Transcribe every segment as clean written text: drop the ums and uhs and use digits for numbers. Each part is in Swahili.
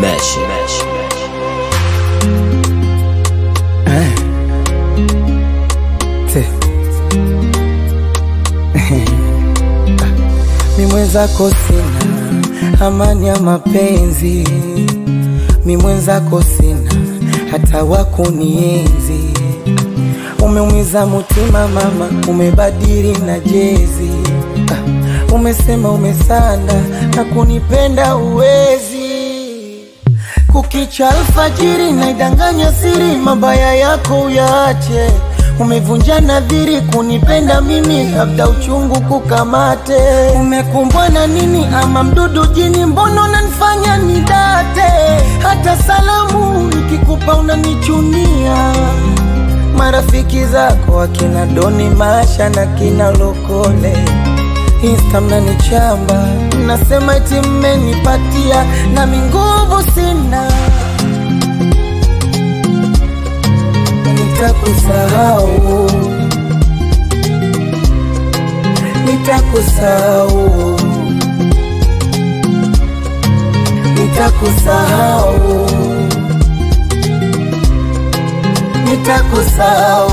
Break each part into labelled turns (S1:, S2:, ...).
S1: Mesh.
S2: Mi mwenzako sina amani ya mapenzi, mi mwenzako sina hata wakunienzi. Umeumiza mutima mama, umebadili na jezi. Umesema umesanda na kunipenda uwezi. Kukicha alfajiri na idanganya siri, mabaya yako uyaache. Umevunja nadhiri kunipenda mimi, labda uchungu kukamate. Umekumbwa na nini ama mdudu jini, mbona unanifanya nidate? Hata salamu nikikupa unanichunia. Marafiki zako akina Doni Masha na kina Lokole Insta mnanichamba, nasema eti mmenipatia na minguvu sina. Nitakusahau, nitakusahau, nitakusahau, nitakusahau.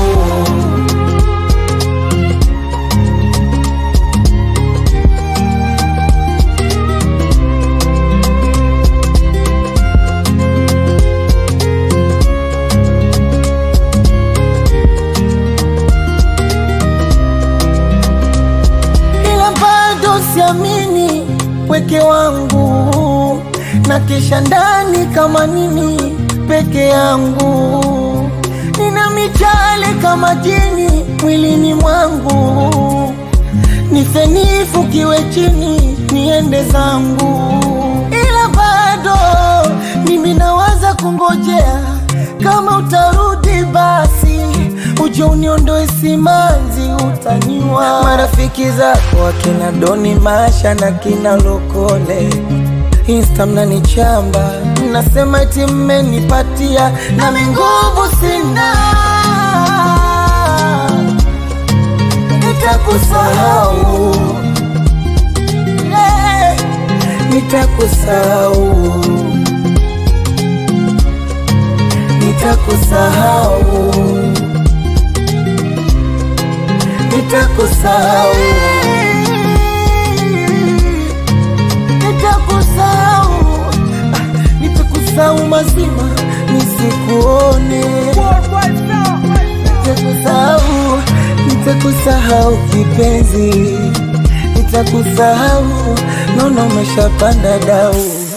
S2: Siamini pweke wangu, na kisha ndani kama nini peke yangu. Nina michale kama jini mwilini mwangu, nifenifu kiwe chini niende zangu. Ila bado mimi nawaza kungojea, kama utarudi basi uje uniondoe simanzi, utaniwa. Marafiki zako akina Doni Masha na kina Lokole Insta mnanichamba, nasema eti mmenipatia na minguvu sina. Nitakusahau, nitakusahau, nitakusahau, nitakusahau, nitakusahau, nitakusahau mazima nisikuone. Nitakusahau, nitakusahau kipenzi, nitakusahau, naona umeshapanda dau.